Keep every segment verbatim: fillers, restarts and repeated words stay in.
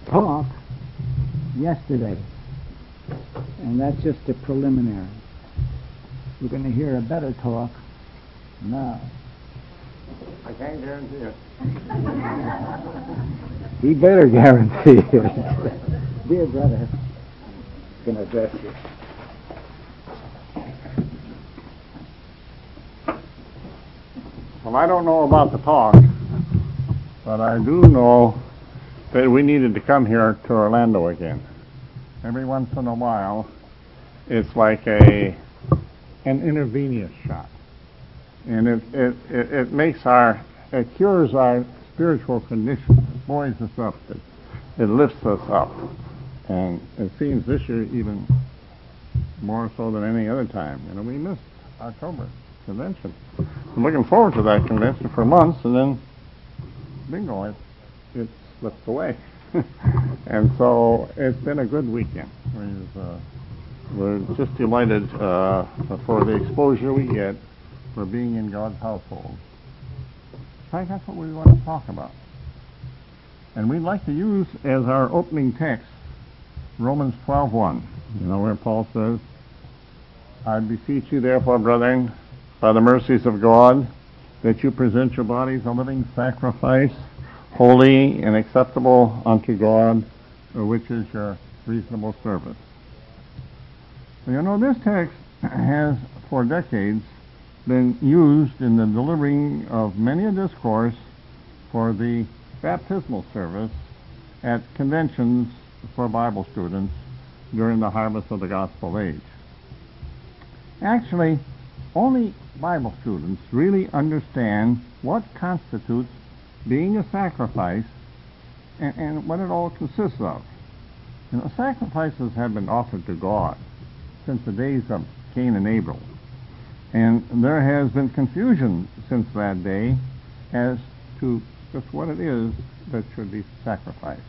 talk yesterday, and that's just a preliminary. We're going to hear a better talk now. I can't guarantee it. He better guarantee it. Dear brother, I'm going to address you. Well, I don't know about the talk, but I do know that we needed to come here to Orlando again. Every once in a while, it's like a an intravenous shot, and it it, it, it makes our it cures our spiritual condition. It buoys us up. It, it lifts us up, and it seems this year even more so than any other time. You know, we missed October convention. I'm looking forward to that convention for months, and then bingo, it it slipped away. And so it's been a good weekend. We've, uh, we're just delighted uh, for the exposure we get for being in God's household. In fact, that's what we want to talk about. And we'd like to use as our opening text Romans twelve one. You know, where Paul says, I beseech you therefore, brethren, by the mercies of God, that you present your bodies a living sacrifice, holy and acceptable unto God, which is your reasonable service. So, you know, this text has for decades been used in the delivering of many a discourse for the baptismal service at conventions for Bible students during the harvest of the gospel age. Actually, only Bible students really understand what constitutes being a sacrifice and, and what it all consists of. You know, sacrifices have been offered to God since the days of Cain and Abel, and there has been confusion since that day as to just what it is that should be sacrificed.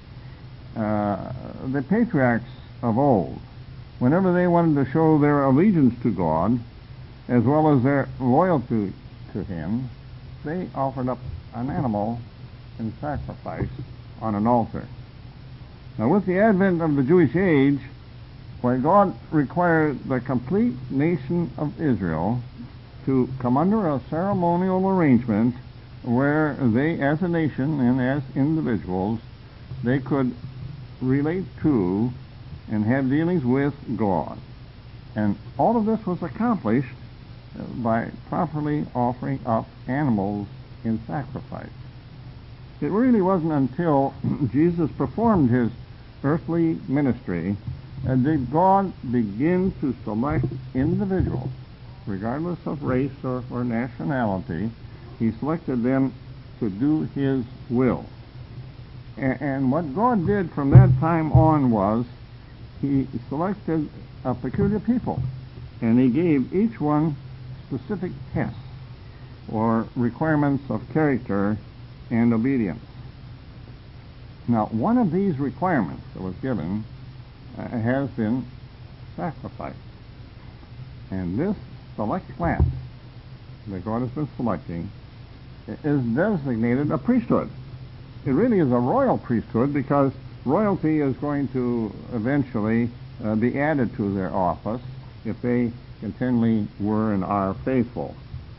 Uh, the patriarchs of old, whenever they wanted to show their allegiance to God, as well as their loyalty to Him, they offered up an animal in sacrifice on an altar. Now, with the advent of the Jewish age, when God required the complete nation of Israel to come under a ceremonial arrangement where they, as a nation and as individuals, they could relate to and have dealings with God. And all of this was accomplished by properly offering up animals in sacrifice. It really wasn't until Jesus performed his earthly ministry uh, did God begin to select individuals, regardless of race or, or nationality. He selected them to do his will. And, and what God did from that time on was he selected a peculiar people, and he gave each one specific tests or requirements of character and obedience. Now, one of these requirements that was given uh, has been sacrifice. And this select class that God has been selecting is designated a priesthood. It really is a royal priesthood because royalty is going to eventually uh, be added to their office if they continually were and are faithful.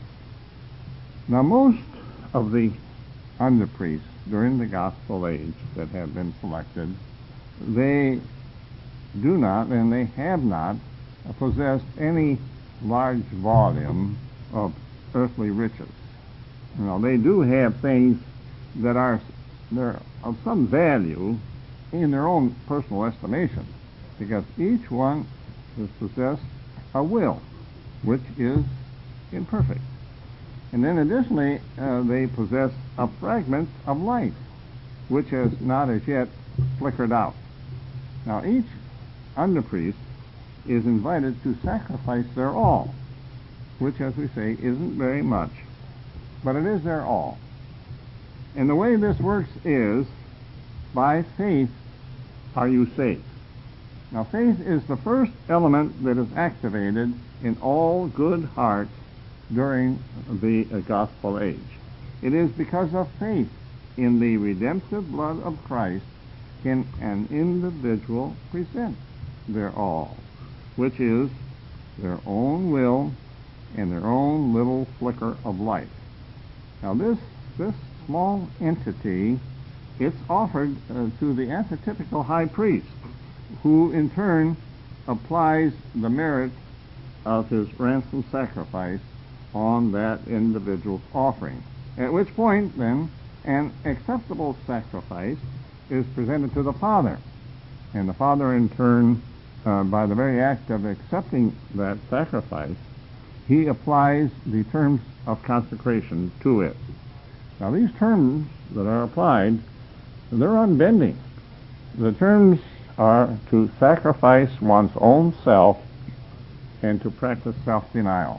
Now, most of the under-priests during the gospel age that have been selected, they do not and they have not possessed any large volume of earthly riches. You know, they do have things that are they're of some value in their own personal estimation, because each one has possessed a will, which is imperfect. And then additionally, uh, they possess a fragment of life, which has not as yet flickered out. Now, each under-priest is invited to sacrifice their all, which, as we say, isn't very much, but it is their all. And the way this works is, by faith are you saved. Now, faith is the first element that is activated in all good hearts during the uh, gospel age. It is because of faith in the redemptive blood of Christ can an individual present their all, which is their own will and their own little flicker of life. Now this this small entity, it's offered uh, to the archetypical high priest, who in turn applies the merit of his ransom sacrifice on that individual's offering. At which point, then, an acceptable sacrifice is presented to the Father. And the Father, in turn, uh, by the very act of accepting that sacrifice, he applies the terms of consecration to it. Now, these terms that are applied, they're unbending. The terms are to sacrifice one's own self and to practice self-denial.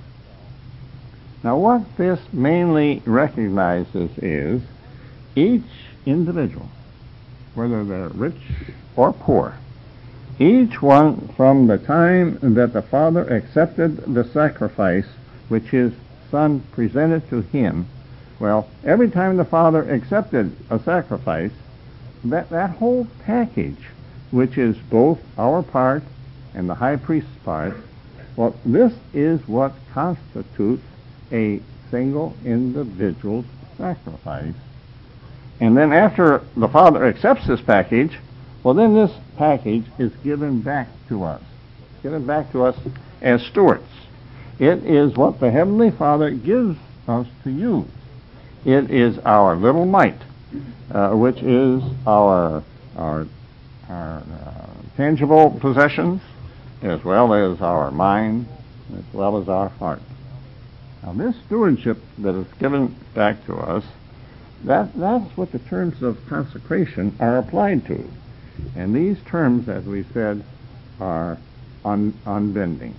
Now, what this mainly recognizes is each individual, whether they're rich or poor, each one from the time that the Father accepted the sacrifice which his Son presented to him, well, every time the Father accepted a sacrifice, that, that whole package, which is both our part and the high priest's part, well, this is what constitutes a single individual's sacrifice. And then after the Father accepts this package, well, then this package is given back to us, given back to us as stewards. It is what the Heavenly Father gives us to use. It is our little mite, uh, which is our our, our uh, tangible possessions, as well as our mind, as well as our heart. Now, this stewardship that is given back to us, that, that's what the terms of consecration are applied to. And these terms, as we said, are un, unbending.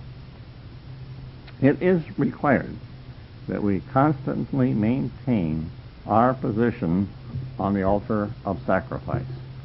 It is required that we constantly maintain our position on the altar of sacrifice.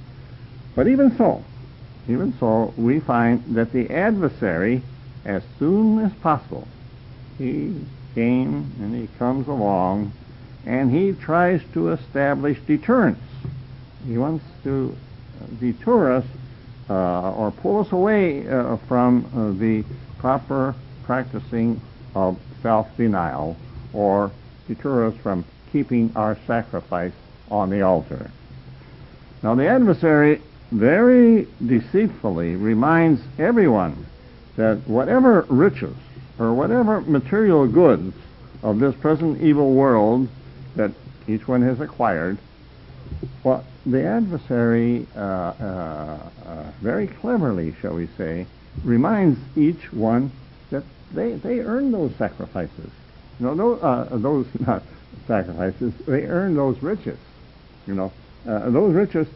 But even so, even so, we find that the adversary, as soon as possible, he came and he comes along and he tries to establish deterrence. He wants to deter us uh, or pull us away uh, from uh, the proper practicing of self-denial, or deter us from keeping our sacrifice on the altar. Now, the adversary very deceitfully reminds everyone that whatever riches or whatever material goods of this present evil world that each one has acquired, well, the adversary uh, uh, uh, very cleverly, shall we say, reminds each one that they, they earn those sacrifices. You know, those, uh, those not sacrifices, they earn those riches. You know, uh, those riches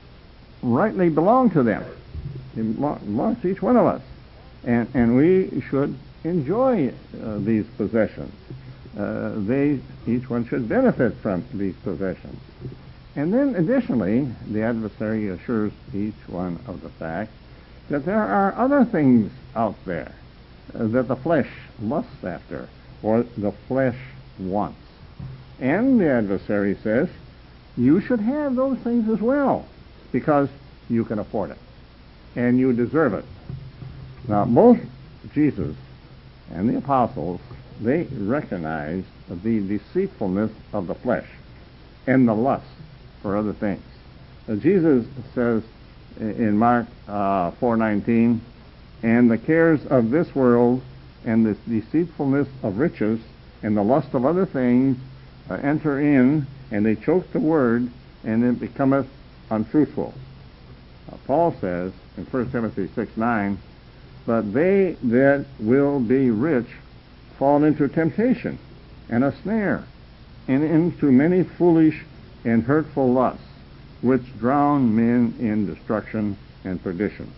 rightly belong to them. It belongs to each one of us. And, and we should enjoy uh, these possessions. Uh, they, each one should benefit from these possessions. And then additionally, the adversary assures each one of the fact that there are other things out there uh, that the flesh lusts after, or the flesh wants. And the adversary says, you should have those things as well, because you can afford it, and you deserve it. Now, both Jesus and the apostles, they recognized the deceitfulness of the flesh and the lust for other things. Uh, Jesus says in Mark uh, four nineteen, and the cares of this world and the deceitfulness of riches and the lust of other things uh, enter in, and they choke the word, and it becometh unfruitful. Uh, Paul says in First Timothy six nine, but they that will be rich fall into temptation and a snare, and into many foolish and hurtful lusts, which drown men in destruction and perdition.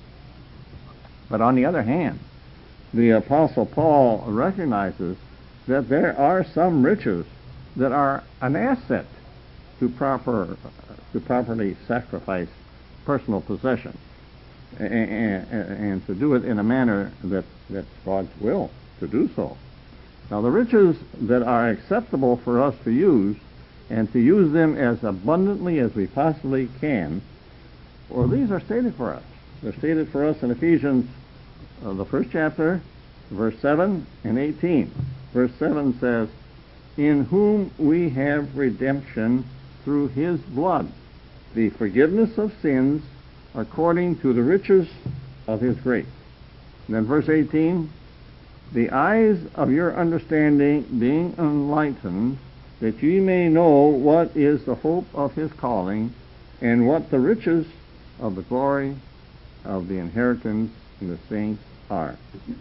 But on the other hand, the Apostle Paul recognizes that there are some riches that are an asset to proper to properly sacrifice personal possessions, and, and, and to do it in a manner that that's God's will to do so. Now, the riches that are acceptable for us to use, and to use them as abundantly as we possibly can, Well, these are stated for us. They're stated for us in Ephesians, uh, the first chapter, verse seven and eighteen. Verse seven says, "In whom we have redemption through his blood, the forgiveness of sins according to the riches of his grace." And then verse eighteen, "The eyes of your understanding being enlightened, that ye may know what is the hope of his calling, and what the riches of the glory of the inheritance in the saints are."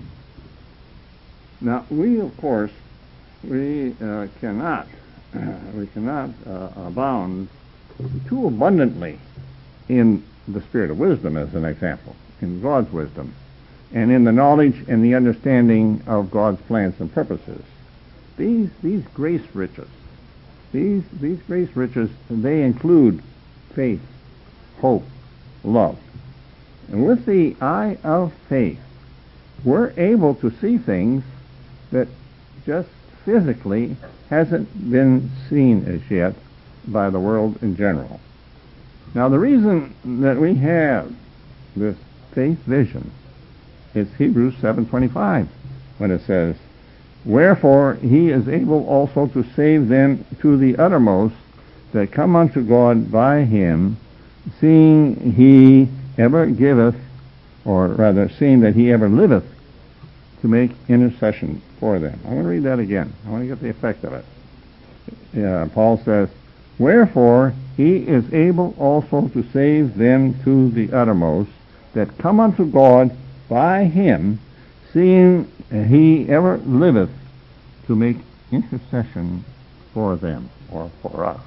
Now, we, of course, we uh, cannot, uh, we cannot uh, abound too abundantly in the spirit of wisdom, as an example, in God's wisdom, and in the knowledge and the understanding of God's plans and purposes. These these grace riches, these these grace riches, they include faith, hope, love. And with the eye of faith, we're able to see things that just physically hasn't been seen as yet by the world in general. Now, the reason that we have this faith vision is Hebrews seven twenty-five, when it says, "Wherefore he is able also to save them to the uttermost that come unto God by him, seeing he ever giveth," or rather, seeing that he ever liveth, "to make intercession for them." I want to read that again. I want to get the effect of it. Yeah, Paul says, "Wherefore he is able also to save them to the uttermost that come unto God by him, seeing he ever liveth, to make intercession for them," or for us.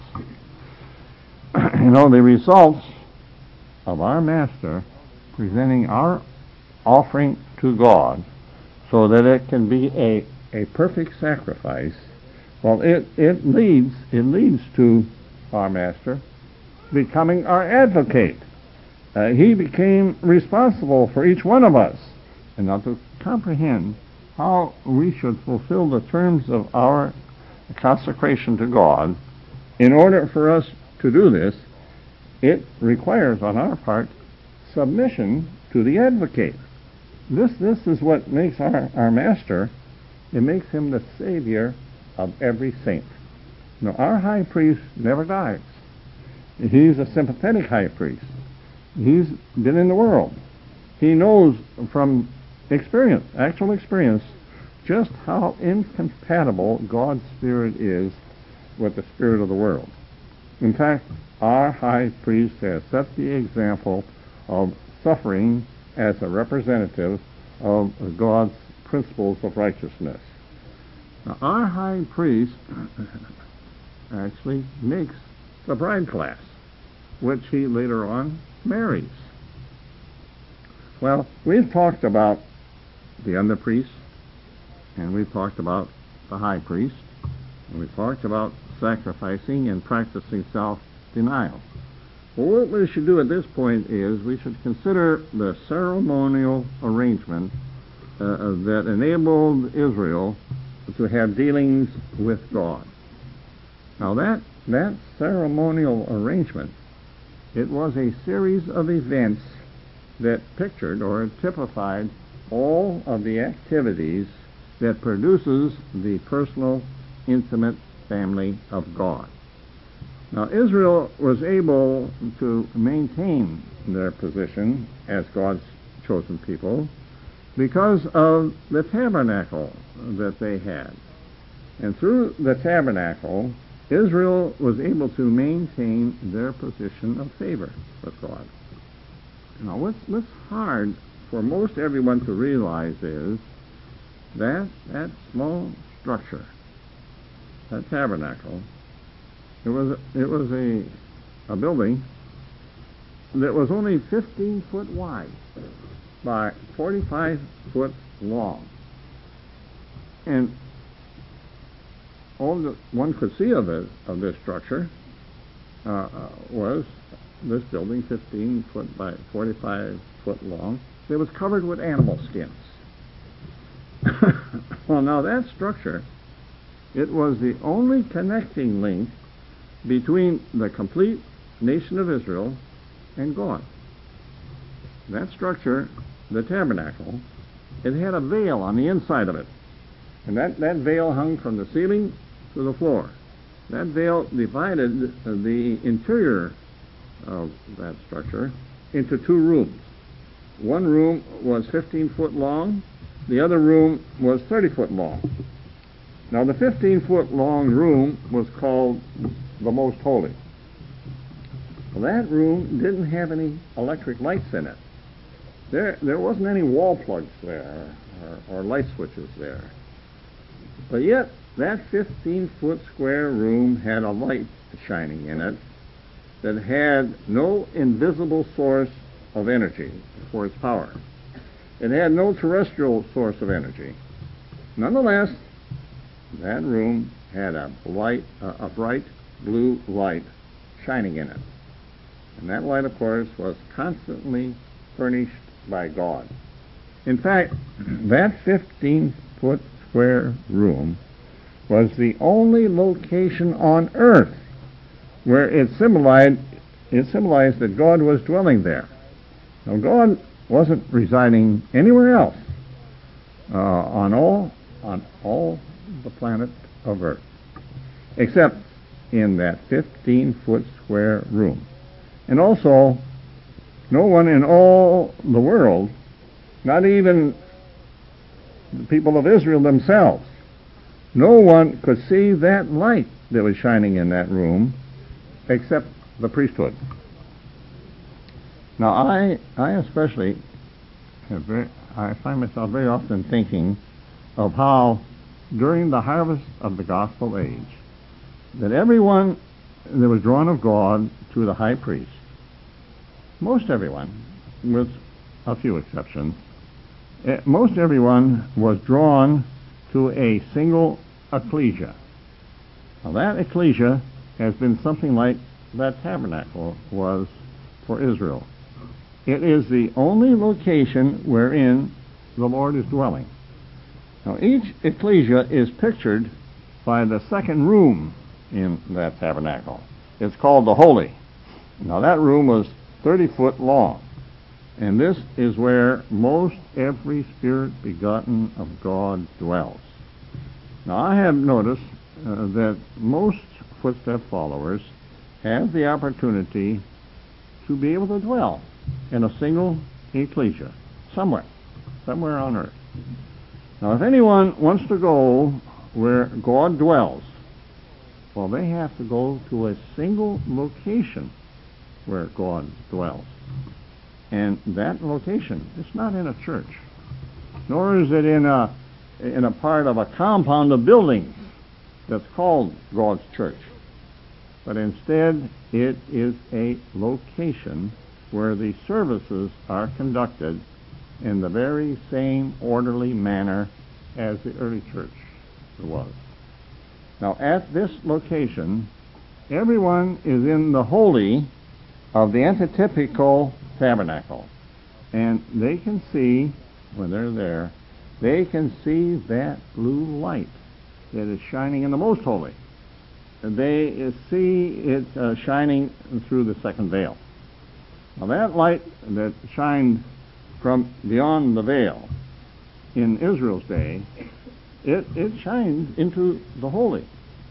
You know, the results of our Master presenting our offering to God so that it can be a, a perfect sacrifice, well, it, it leads it leads to our Master becoming our advocate. Uh, he became responsible for each one of us. And now, to comprehend how we should fulfill the terms of our consecration to God, in order for us to do this, it requires on our part submission to the advocate. This this is what makes our, our Master, it makes him the Savior of every saint. Now, our high priest never dies. He's a sympathetic high priest. He's been in the world. He knows from experience, actual experience, just how incompatible God's Spirit is with the spirit of the world. In fact, our high priest has set the example of suffering as a representative of God's principles of righteousness. Now, our high priest actually makes the bride class, which he later on marries. Well, we've talked about the under priest, and we've talked about the high priest, and we've talked about sacrificing and practicing self-denial. Well, what we should do at this point is we should consider the ceremonial arrangement uh, that enabled Israel to have dealings with God. Now, that that ceremonial arrangement, it was a series of events that pictured or typified all of the activities that produces the personal, intimate family of God. Now, Israel was able to maintain their position as God's chosen people because of the tabernacle that they had. And through the tabernacle, Israel was able to maintain their position of favor with God. Now, what's, what's hard for most everyone to realize is that that small structure, that tabernacle, it was it was a a building that was only fifteen foot wide by forty-five foot long, and all that one could see of it of this structure uh, was this building, fifteen foot by forty-five foot long. It was covered with animal skins. Well, now that structure, it was the only connecting link between the complete nation of Israel and God. that structure, the tabernacle, it had a veil on the inside of it. And that, that veil hung from the ceiling to the floor. That veil divided the interior of that structure into two rooms. One room was fifteen foot long. The other room was thirty foot long. Now, the fifteen foot long room was called the Most Holy. Well, that room didn't have any electric lights in it. There, there wasn't any wall plugs there or, or light switches there. But yet, that fifteen foot square room had a light shining in it that had no invisible source of energy for its power. It had no terrestrial source of energy. Nonetheless, that room had a, light, uh, a bright blue light shining in it. And that light, of course, was constantly furnished by God. In fact, that fifteen foot square room was the only location on earth where it symbolized, it symbolized that God was dwelling there. Now, God wasn't residing anywhere else uh, on all on all the planet of Earth, except in that fifteen foot square room. And also, no one in all the world, not even the people of Israel themselves, no one could see that light that was shining in that room except the priesthood. Now, I, I especially, have very, I find myself very often thinking of how during the harvest of the gospel age, that everyone that was drawn of God to the high priest, most everyone, with a few exceptions, eh, most everyone was drawn to a single ecclesia. Now, that ecclesia has been something like that tabernacle was for Israel. It is the only location wherein the Lord is dwelling. Now, each ecclesia is pictured by the second room in that tabernacle. It's called the Holy. Now, that room was thirty foot long, and this is where most every spirit begotten of God dwells. Now, I have noticed uh, that most footstep followers have the opportunity to be able to dwell in a single ecclesia, somewhere, somewhere on earth. Now, if anyone wants to go where God dwells, well, they have to go to a single location where God dwells. And that location is not in a church, nor is it in a, in a part of a compound of buildings that's called God's church. But instead, it is a location where the services are conducted in the very same orderly manner as the early church was. Now, at this location, everyone is in the holy of the antitypical tabernacle. And they can see, when they're there, they can see that blue light that is shining in the most holy. And they see it uh, shining through the second veil. Now, that light that shined from beyond the veil in Israel's day, it, it shines into the holy.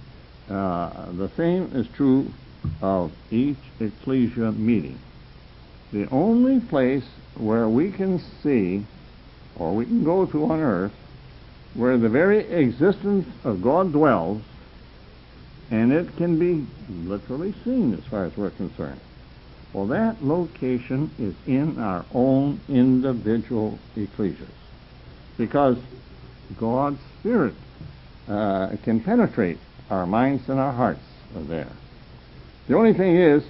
Uh, the same is true of each ecclesia meeting. The only place where we can see, or we can go to on earth, where the very existence of God dwells, and it can be literally seen as far as we're concerned. Well, that location is in our own individual ecclesias, because God's Spirit uh, can penetrate our minds and our hearts there. The only thing is,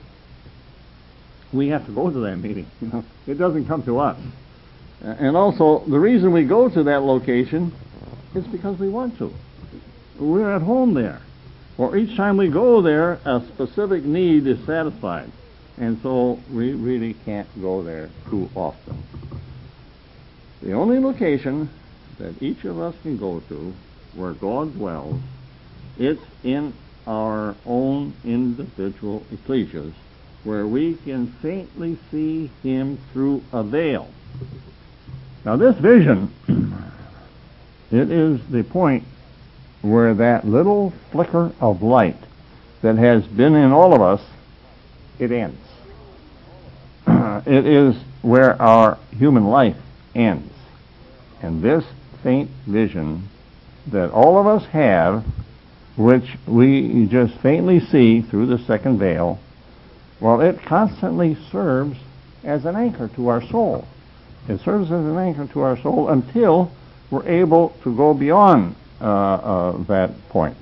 we have to go to that meeting. You know, it doesn't come to us. And also, the reason we go to that location is because we want to. We're at home there. Or each time we go there, a specific need is satisfied. And so we really can't go there too often. The only location that each of us can go to where God dwells, it's in our own individual ecclesias, where we can faintly see him through a veil. Now this vision, it is the point where that little flicker of light that has been in all of us, it ends. It is where our human life ends. And this faint vision that all of us have, which we just faintly see through the second veil, well, it constantly serves as an anchor to our soul. It serves as an anchor to our soul until we're able to go beyond uh, uh, that point.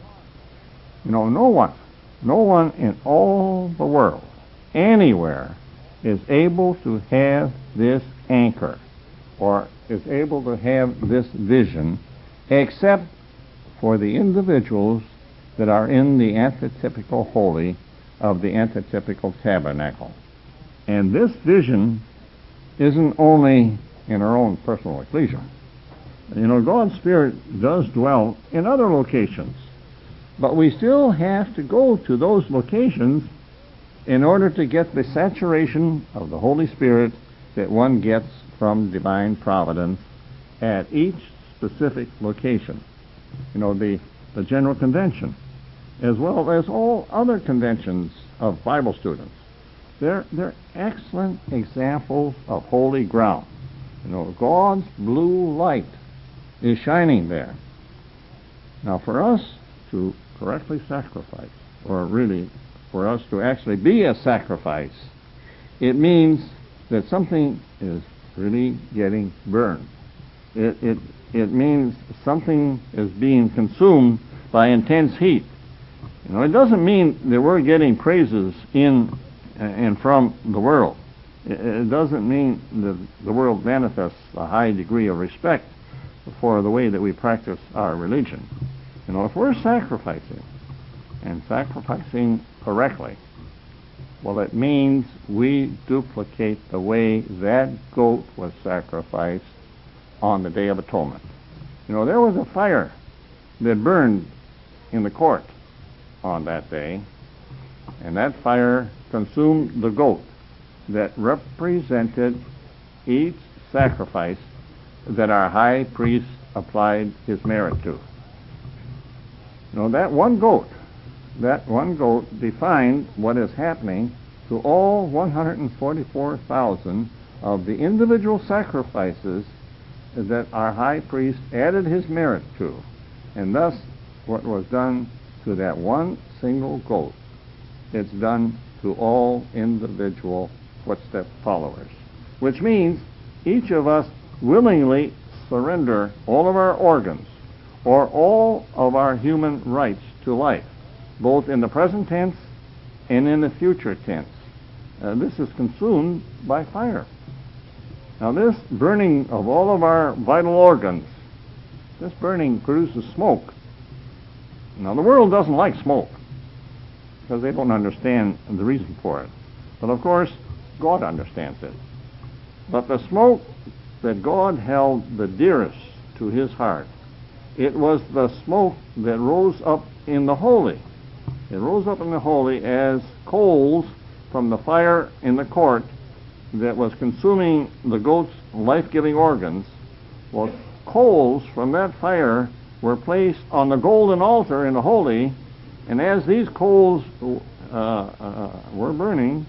You know, no one, no one in all the world, anywhere, is able to have this anchor or is able to have this vision except for the individuals that are in the antitypical holy of the antitypical tabernacle. And this vision isn't only in our own personal ecclesia. You know, God's Spirit does dwell in other locations, but we still have to go to those locations in order to get the saturation of the Holy Spirit that one gets from divine providence at each specific location. You know, the, the General Convention, as well as all other conventions of Bible students. They're, they're excellent examples of holy ground. You know, God's blue light is shining there. Now, for us to correctly sacrifice, or really for us to actually be a sacrifice, it means that something is really getting burned. It, it, it means something is being consumed by intense heat. You know, it doesn't mean that we're getting praises in and from the world. It, it doesn't mean that the world manifests a high degree of respect for the way that we practice our religion. You know, if we're sacrificing, and sacrificing correctly, well, it means we duplicate the way that goat was sacrificed on the Day of Atonement. You know, there was a fire that burned in the court on that day, and that fire consumed the goat that represented each sacrifice that our high priest applied his merit to. You know, that one goat, that one goat defined what is happening to all one hundred forty-four thousand of the individual sacrifices that our high priest added his merit to. And thus, what was done to that one single goat, it's done to all individual footstep followers. Which means each of us willingly surrender all of our organs or all of our human rights to life, both in the present tense and in the future tense. Uh, this is consumed by fire. Now, this burning of all of our vital organs, this burning produces smoke. Now, the world doesn't like smoke because they don't understand the reason for it. But, of course, God understands it. But the smoke that God held the dearest to his heart, it was the smoke that rose up in the holy. It rose up in the holy as coals from the fire in the court that was consuming the goat's life-giving organs. Well, coals from that fire were placed on the golden altar in the holy, and as these coals uh, uh, were burning,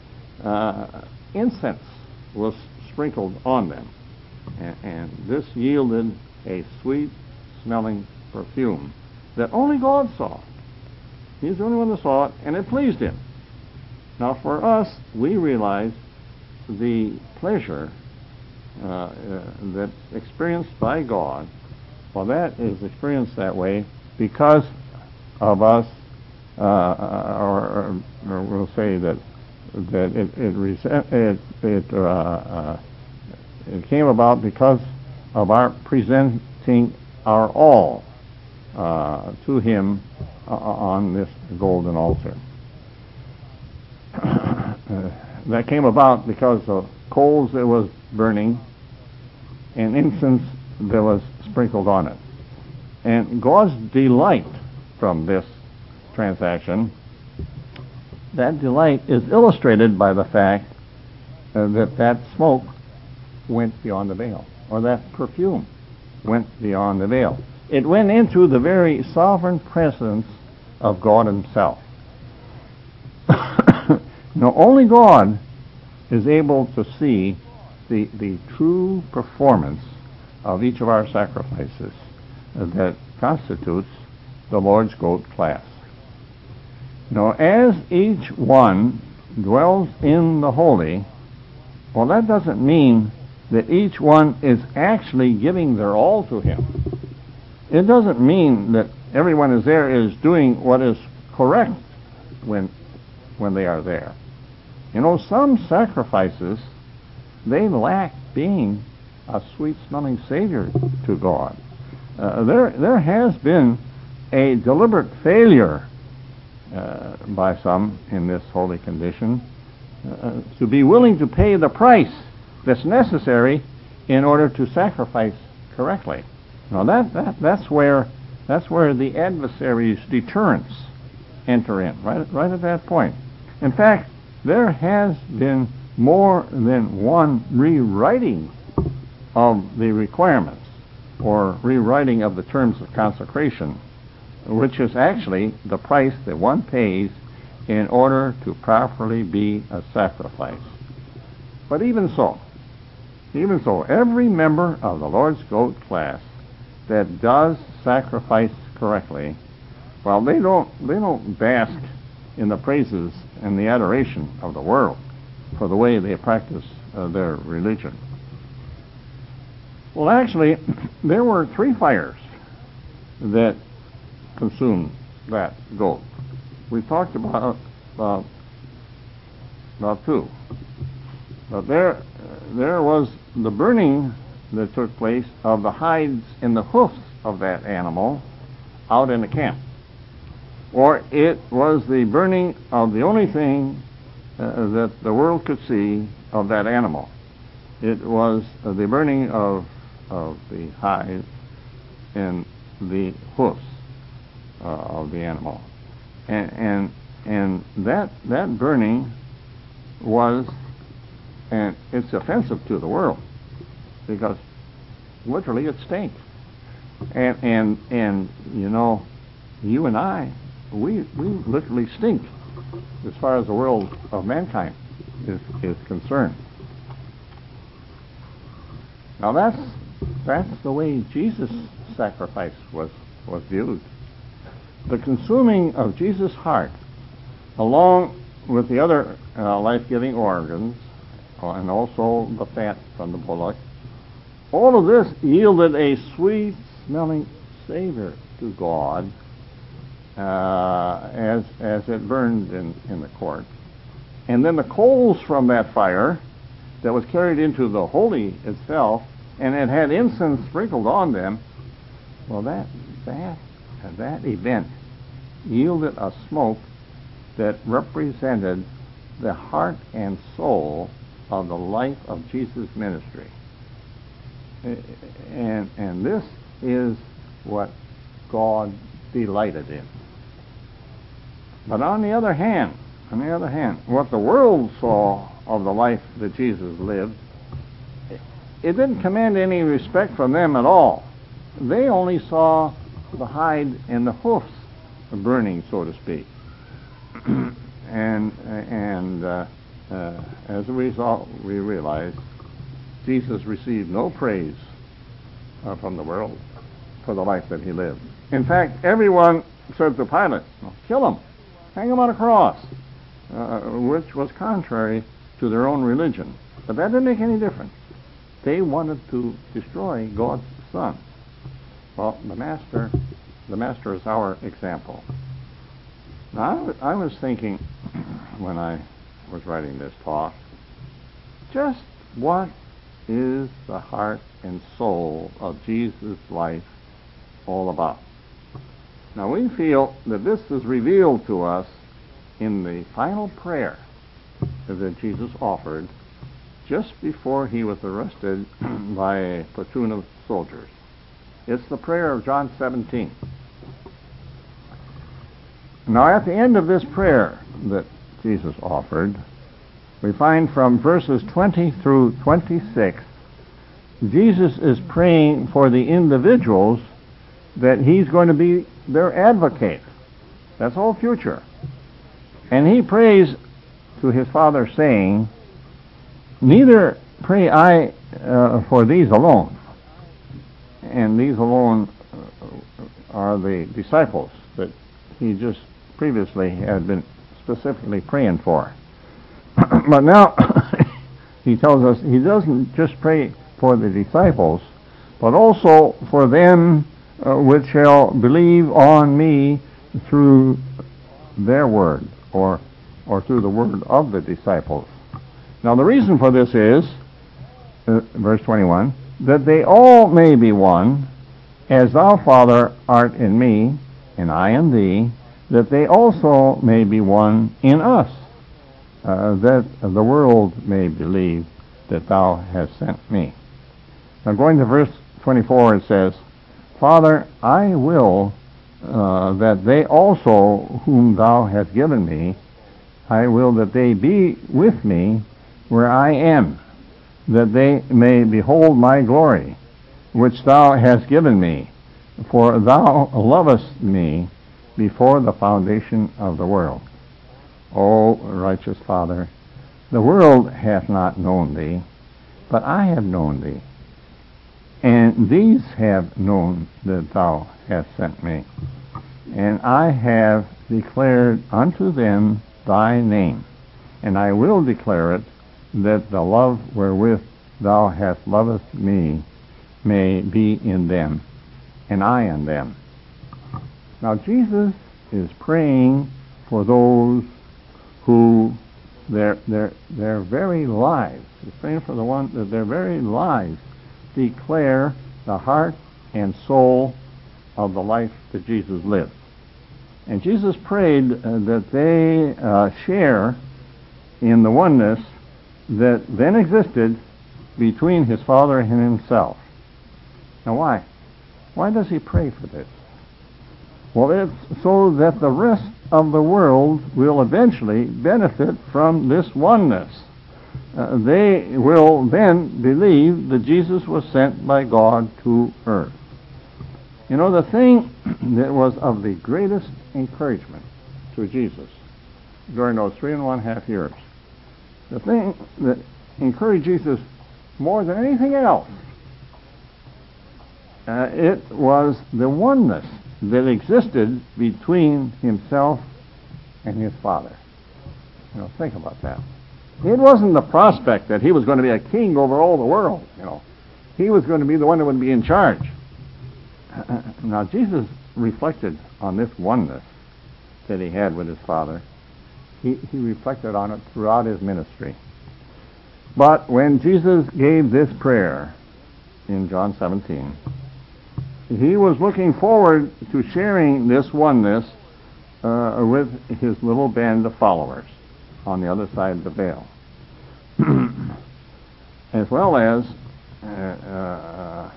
uh, incense was sprinkled on them. And, and this yielded a sweet-smelling perfume that only God saw. He's the only one that saw it, and it pleased him. Now, for us, we realize the pleasure uh, uh, that's experienced by God. Well, that is experienced that way because of us, uh, or, or we'll say that that it it it, it, uh, uh, it came about because of our presenting our all uh, to Him uh, on this golden altar. uh, that came about because of coals that was burning and incense that was sprinkled on it. And God's delight from this transaction that delight is illustrated by the fact uh, that that smoke went beyond the veil, or that perfume went beyond the veil. It went into the very sovereign presence of God himself. Now, only God is able to see the, the true performance of each of our sacrifices uh, that constitutes the Lord's goat class. Now, as each one dwells in the holy, well, that doesn't mean that each one is actually giving their all to him. It doesn't mean that everyone is there is doing what is correct when when they are there. You know, some sacrifices, they lack being a sweet-smelling Savior to God. Uh, there, there has been a deliberate failure uh, by some in this holy condition uh, to be willing to pay the price that's necessary in order to sacrifice correctly. Now that, that that's where that's where the adversary's deterrents enter in, right, right at that point. In fact, there has been more than one rewriting of the requirements or rewriting of the terms of consecration, which is actually the price that one pays in order to properly be a sacrifice. But even so, even so, every member of the Lord's goat class that does sacrifice correctly, well, they don't they don't bask in the praises and the adoration of the world for the way they practice uh, their religion. Well, actually, there were three fires that consumed that goat. We talked about uh, about two, but there there was the burning that took place of the hides and the hoofs of that animal out in the camp. Or it was the burning of the only thing uh, that the world could see of that animal. It was uh, the burning of of the hides and the hoofs uh, of the animal, and and and that that burning was, and it's offensive to the world because literally it stinks, and and and you know, you and I, we we literally stink as far as the world of mankind is is concerned. Now that's that's the way Jesus' sacrifice was was viewed. The consuming of Jesus' heart, along with the other uh, life-giving organs, uh, and also the fat from the bullock, all of this yielded a sweet-smelling savor to God uh, as as it burned in, in the court. And then the coals from that fire that was carried into the holy itself, and it had incense sprinkled on them, well, that that that event yielded a smoke that represented the heart and soul of the life of Jesus' ministry. And and this is what God delighted in. But on the other hand, on the other hand, what the world saw of the life that Jesus lived, it didn't command any respect from them at all. They only saw the hide and the hoofs burning, so to speak. and and uh, uh, as a result, we realize Jesus received no praise uh, from the world for the life that he lived. In fact, everyone said to Pilate, kill him, hang him on a cross, uh, which was contrary to their own religion. But that didn't make any difference. They wanted to destroy God's Son. Well, the Master, the Master is our example. Now, I, w- I was thinking when I was writing this talk, just what is the heart and soul of Jesus' life all about? Now, we feel that this is revealed to us in the final prayer that Jesus offered just before he was arrested by a platoon of soldiers. It's the prayer of John seventeen. Now, at the end of this prayer that Jesus offered, we find from verses twenty through twenty-six, Jesus is praying for the individuals that he's going to be their advocate. That's all future. And he prays to his Father saying, neither pray I uh, for these alone. And these alone are the disciples that he just previously had been specifically praying for. But now he tells us he doesn't just pray for the disciples, but also for them uh, which shall believe on me through their word, or or through the word of the disciples. Now the reason for this is, uh, verse twenty-one, that they all may be one, as thou, Father, art in me, and I in thee, that they also may be one in us, uh, that the world may believe that thou hast sent me. Now going to verse twenty-four, it says, Father, I will uh, that they also whom thou hast given me, I will that they be with me where I am, that they may behold my glory, which thou hast given me, for thou lovest me before the foundation of the world. O righteous Father, the world hath not known thee, but I have known thee, and these have known that thou hast sent me, and I have declared unto them thy name, and I will declare it, that the love wherewith thou hast loved me may be in them, and I in them. Now Jesus is praying for those who their their their very lives, he's praying for the one that their very lives declare the heart and soul of the life that Jesus lived. And Jesus prayed uh, that they uh, share in the oneness that then existed between his Father and himself. Now why? Why does he pray for this? Well, it's so that the rest of the world will eventually benefit from this oneness. Uh, they will then believe that Jesus was sent by God to earth. You know, the thing that was of the greatest encouragement to Jesus during those three and one half years, the thing that encouraged Jesus more than anything else, uh, it was the oneness that existed between himself and his Father. You know, think about that. It wasn't the prospect that he was going to be a king over all the world. You know, he was going to be the one that would be in charge. Now, Jesus reflected on this oneness that he had with his Father. He, he reflected on it throughout his ministry. But when Jesus gave this prayer in John seventeen, he was looking forward to sharing this oneness uh, with his little band of followers on the other side of the veil, as well as uh, uh,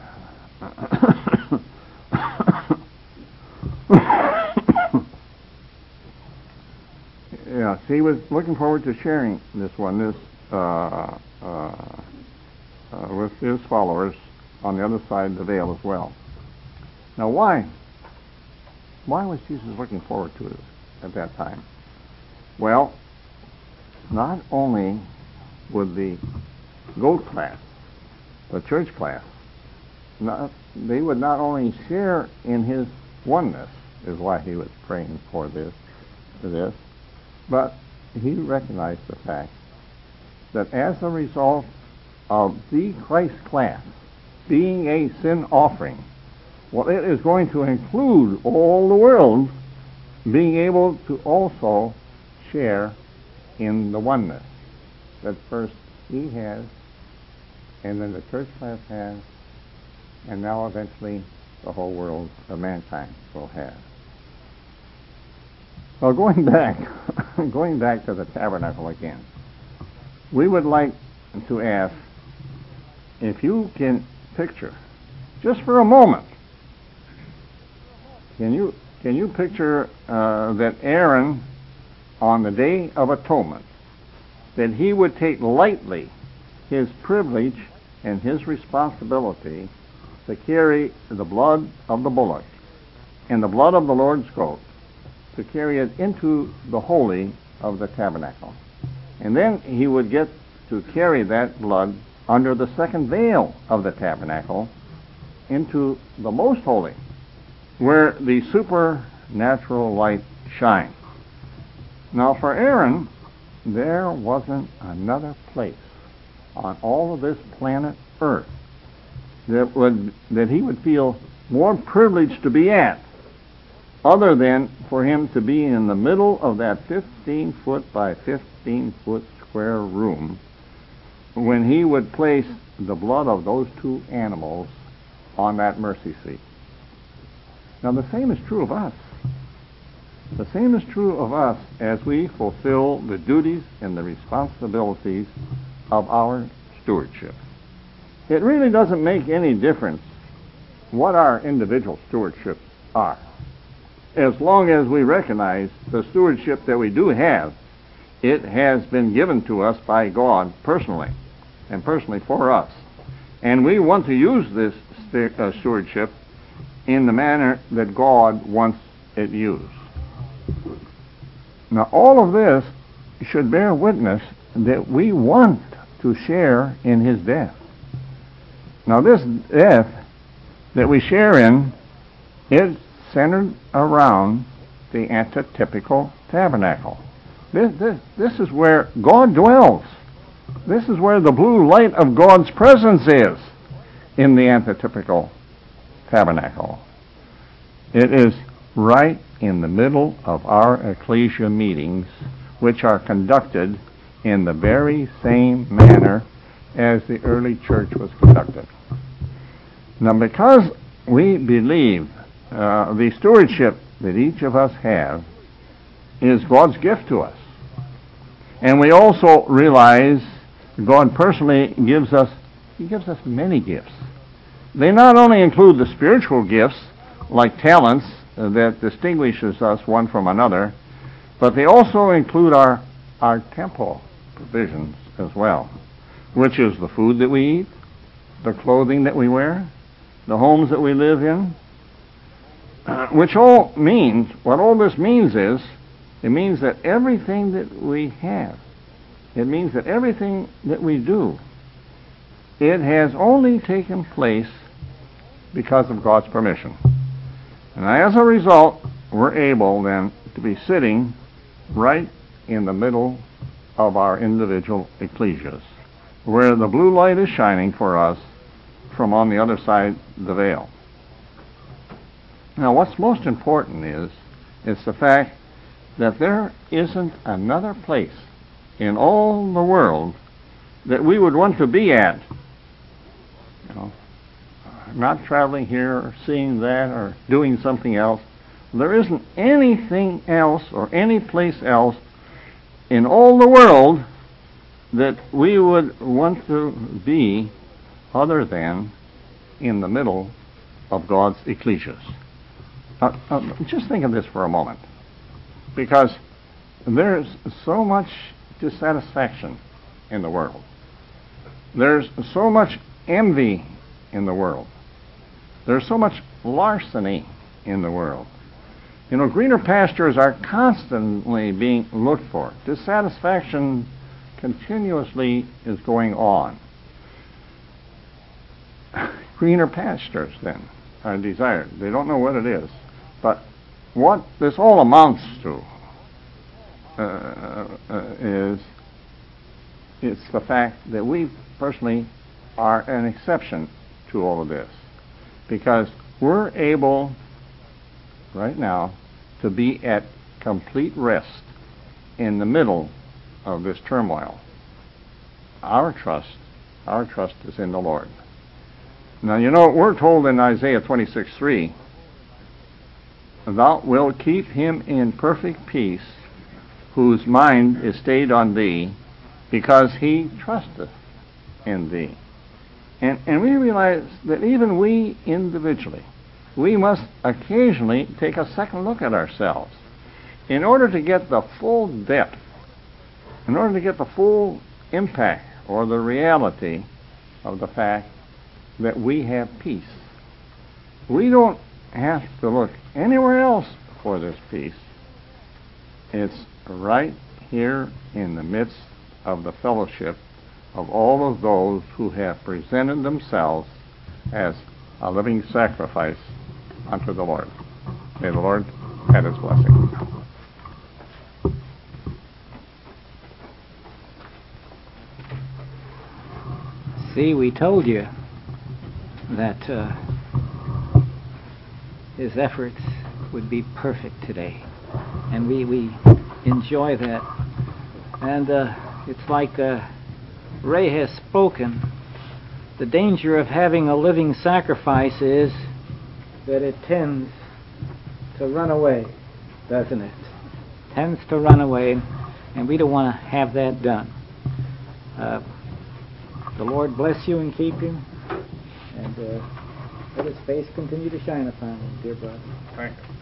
yes, he was looking forward to sharing this oneness uh, uh, uh, with his followers on the other side of the veil as well. Now, why? Why was Jesus looking forward to it at that time? Well, not only would the goat class, the church class, not, they would not only share in his oneness, is why he was praying for this, for this, but he recognized the fact that as a result of the Christ class being a sin offering, well, it is going to include all the world being able to also share in the oneness that first he has, and then the church class has, and now eventually the whole world of mankind will have. Well, going back, going back to the tabernacle again, we would like to ask if you can picture, just for a moment, can you can you picture uh, that Aaron on the Day of Atonement that he would take lightly his privilege and his responsibility to carry the blood of the bullock and the blood of the Lord's goat, to carry it into the holy of the tabernacle. And then he would get to carry that blood under the second veil of the tabernacle into the most holy, where the supernatural light shines. Now for Aaron, there wasn't another place on all of this planet Earth that would that he would feel more privileged to be at, other than for him to be in the middle of that fifteen foot by fifteen foot square room when he would place the blood of those two animals on that mercy seat. Now the same is true of us. The same is true of us as we fulfill the duties and the responsibilities of our stewardship. It really doesn't make any difference what our individual stewardships are, as long as we recognize the stewardship that we do have. It has been given to us by God personally, and personally for us. And we want to use this st- uh, stewardship in the manner that God wants it used. Now, all of this should bear witness that we want to share in his death. Now, this death that we share in is centered around the antitypical tabernacle. This, this, this is where God dwells. This is where the blue light of God's presence is in the antitypical tabernacle. It is right in the middle of our ecclesia meetings, which are conducted in the very same manner as the early church was conducted. Now, because we believe uh, the stewardship that each of us have is God's gift to us, and we also realize God personally gives us, he gives us many gifts. They not only include the spiritual gifts, like talents, uh, that distinguishes us one from another, but they also include our, our temporal provisions as well, which is the food that we eat, the clothing that we wear, the homes that we live in, uh, which all means, what all this means is, it means that everything that we have, it means that everything that we do, it has only taken place because of God's permission. And as a result, we're able then to be sitting right in the middle of our individual ecclesias, where the blue light is shining for us from on the other side of the veil. Now, what's most important is, is the fact that there isn't another place in all the world that we would want to be at. You know, not traveling here or seeing that or doing something else. There isn't anything else or any place else in all the world that we would want to be other than in the middle of God's ecclesias. Uh, uh, just think of this for a moment, because there's so much dissatisfaction in the world. There's so much envy in the world. There's so much larceny in the world. You know, greener pastures are constantly being looked for. Dissatisfaction continuously is going on. Greener pastures, then, are desired. They don't know what it is. But what this all amounts to uh, uh, is it's the fact that we personally are an exception to all of this, because we're able right now to be at complete rest in the middle of this turmoil. Our trust, our trust is in the Lord. Now, you know, we're told in Isaiah twenty-six three, "Thou wilt keep him in perfect peace, whose mind is stayed on thee, because he trusteth in thee." And, and we realize that even we individually, we must occasionally take a second look at ourselves in order to get the full depth, in order to get the full impact or the reality of the fact that we have peace. We don't have to look anywhere else for this peace. It's right here in the midst of the fellowship of all of those who have presented themselves as a living sacrifice unto the Lord. May the Lord add his blessing. See, we told you that uh, his efforts would be perfect today. And we, we enjoy that. And uh, it's like uh, Ray has spoken. The danger of having a living sacrifice is that it tends to run away, doesn't it? Tends to run away, and we don't want to have that done. Uh, the Lord bless you and keep you, and uh, let his face continue to shine upon you, dear brother. Thank you.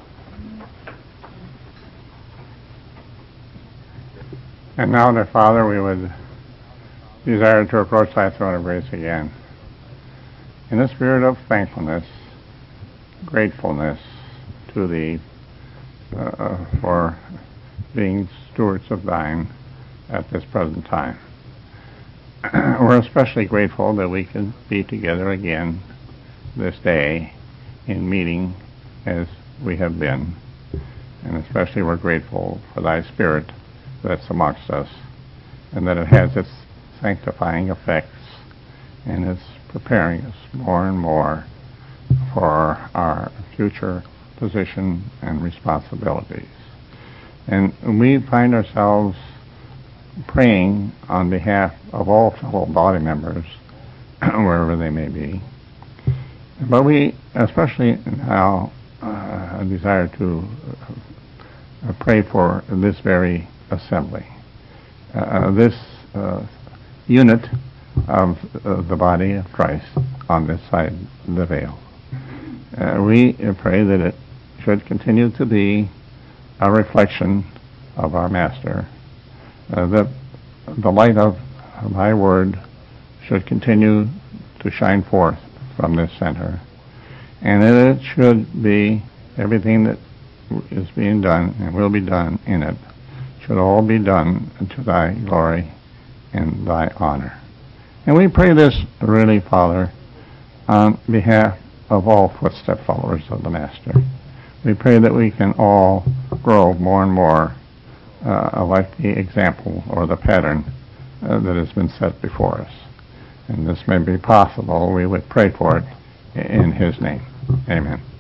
And now, dear Father, we would desire to approach thy throne of grace again in a spirit of thankfulness, gratefulness to thee uh, for being stewards of thine at this present time. We're especially grateful that we can be together again this day in meeting as we have been, and especially we're grateful for thy Spirit that's amongst us, and that it has its sanctifying effects and is preparing us more and more for our future position and responsibilities. And we find ourselves praying on behalf of all fellow body members, wherever they may be. But we especially now uh, desire to uh, pray for this very assembly, uh, this uh, unit of uh, the body of Christ on this side of the veil. Uh, we pray that it should continue to be a reflection of our Master, uh, that the light of thy word should continue to shine forth from this center, and that it should be everything that is being done and will be done in it should all be done to thy glory and thy honor. And we pray this really, Father, on behalf of all footstep followers of the Master. We pray that we can all grow more and more uh, like the example or the pattern uh, that has been set before us. And this may be possible. We would pray for it in his name. Amen.